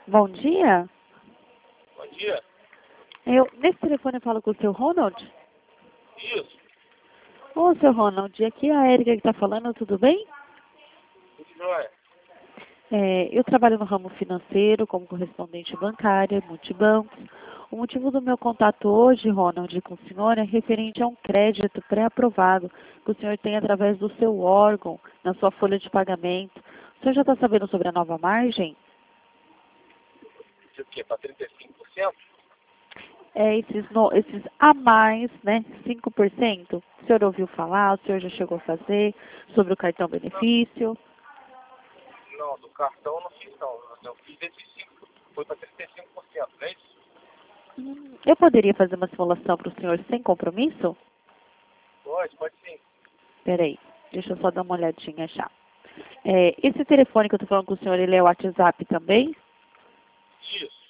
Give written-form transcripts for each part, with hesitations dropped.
Bom dia. Bom dia. Nesse telefone eu falo com o seu Ronald? Isso. Ô, seu Ronald, aqui é a Érica que está falando, tudo bem? Tudo jóia. Eu trabalho no ramo financeiro como correspondente bancária, multibancos. O motivo do meu contato hoje, Ronald, com o senhor é referente a um crédito pré-aprovado que o senhor tem através do seu órgão, na sua folha de pagamento. O senhor já está sabendo sobre a nova margem? Isso o quê? Para 35%? Esses a mais, né, 5%. O senhor ouviu falar, o senhor já chegou a fazer sobre o cartão benefício? Não, do cartão não fiz não. Eu fiz esses 5%. Foi para 35%, não é isso? Eu poderia fazer uma simulação para o senhor sem compromisso? Pode sim. Peraí, deixa eu só dar uma olhadinha já. Esse telefone que eu estou falando com o senhor, ele é o WhatsApp também? Isso.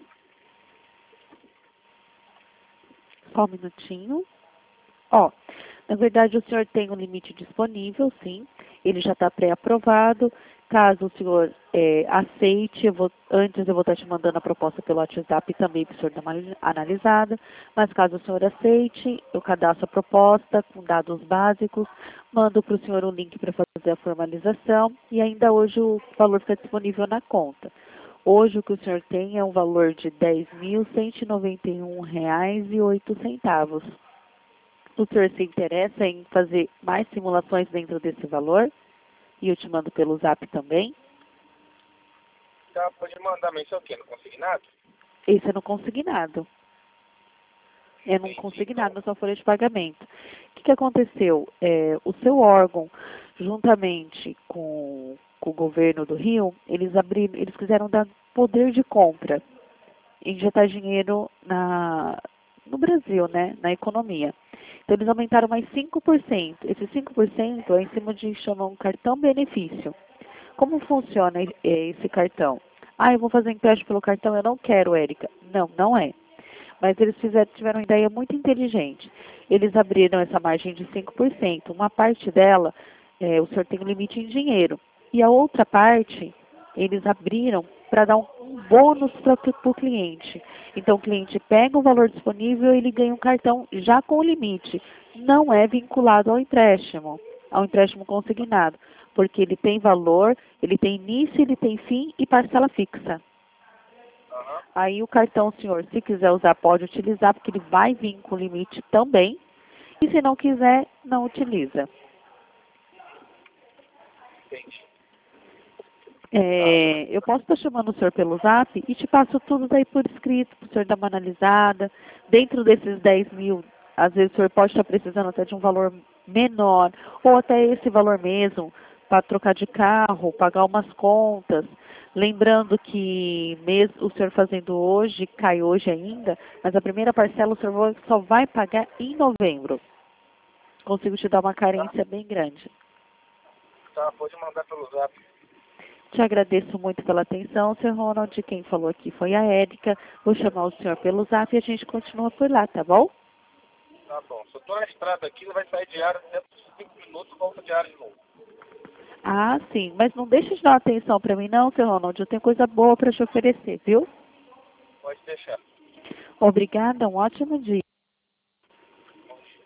Só um minutinho. Ó, na verdade o senhor tem um limite disponível, sim. Ele já está pré-aprovado. Caso o senhor aceite, antes eu vou estar te mandando a proposta pelo WhatsApp também para o senhor dar uma analisada. Mas caso o senhor aceite, eu cadastro a proposta com dados básicos, mando para o senhor um link para fazer a formalização e ainda hoje o valor fica disponível na conta. Hoje o que o senhor tem é um valor de R$ 10.191,08. O senhor se interessa em fazer mais simulações dentro desse valor? E eu te mando pelo Zap também. Tá, pode mandar, mas isso é o quê? No consignado? Esse é no consignado. É num consignado na sua folha de pagamento. O que aconteceu? O seu órgão, juntamente com o governo do Rio, eles quiseram dar poder de compra, injetar dinheiro no Brasil, né, na economia. Então, eles aumentaram mais 5%. Esse 5% é em cima de chamam cartão benefício. Como funciona esse cartão? Eu vou fazer empréstimo pelo cartão, eu não quero, Érica. Não, não é. Mas eles tiveram uma ideia muito inteligente. Eles abriram essa margem de 5%. Uma parte dela, o senhor tem um limite em dinheiro. E a outra parte, eles abriram para dar um bônus para o cliente. Então, o cliente pega o valor disponível e ele ganha um cartão já com o limite. Não é vinculado ao empréstimo consignado, porque ele tem valor, ele tem início, ele tem fim e parcela fixa. Aí o cartão, senhor, se quiser usar, pode utilizar, porque ele vai vir com limite também. E se não quiser, não utiliza. Entendi. Eu posso estar chamando o senhor pelo Zap e te passo tudo daí por escrito, para o senhor dar uma analisada. Dentro desses 10 mil, às vezes o senhor pode estar precisando até de um valor menor, ou até esse valor mesmo, para trocar de carro, pagar umas contas. Lembrando que mesmo o senhor fazendo hoje, cai hoje ainda, mas a primeira parcela o senhor só vai pagar em novembro. Consigo te dar uma carência bem grande. Tá, pode mandar pelo Zap. Te agradeço muito pela atenção, Sr. Ronald. Quem falou aqui foi a Érica. Vou chamar o senhor pelo Zap e a gente continua por lá, tá bom? Tá bom. Se eu tô na estrada aqui, não vai sair diário dentro de 5 minutos, volta diário de novo. Sim. Mas não deixe de dar atenção para mim, não, Sr. Ronald. Eu tenho coisa boa para te oferecer, viu? Pode deixar. Obrigada. Um ótimo dia.